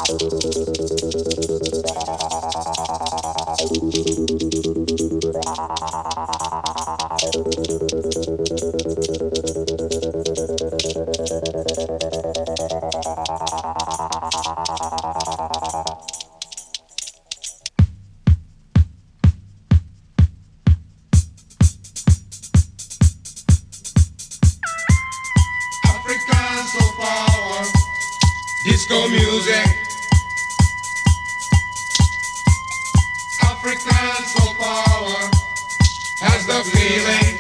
Disco music, African soul power has the feeling.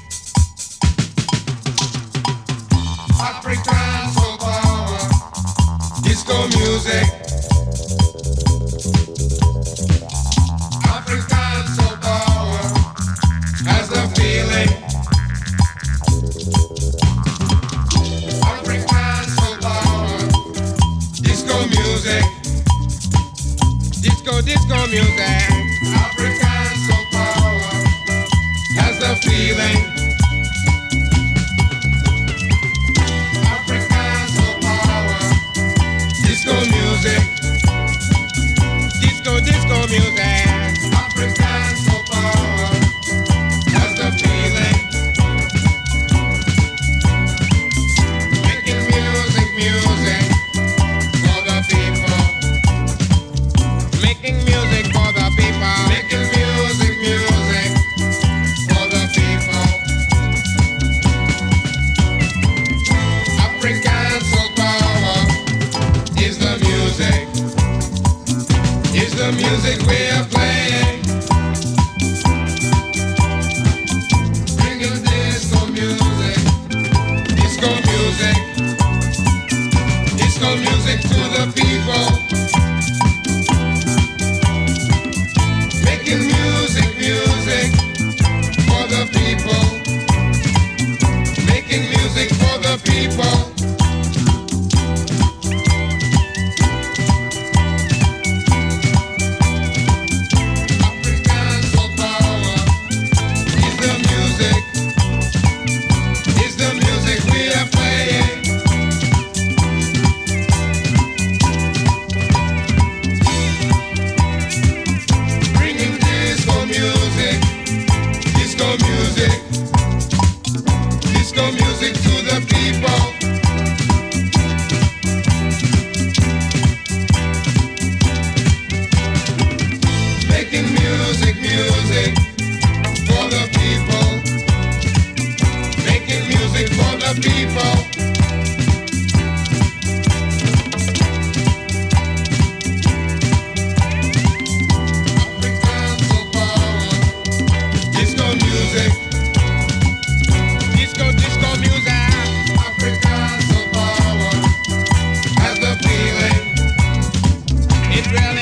African soul power, disco music. African soul power has the feeling. African soul power, disco music. Disco music. African soul power has the feeling. African soul power, disco music. Disco music. African soul power has the feeling. Making music for the people. Making music for the people. Making music for the people. African soul power is the music. Is the music we are playing. Bringing disco music. Disco music. Disco music to the people. Making music for the people. Making music for the people. African soul power is the music. Is the music we are playing. Bringing disco music. Disco music. Disco music to the people. Making music for the people. Making music for the people. African soul power. Disco music. Disco music. African soul power has the feeling. It really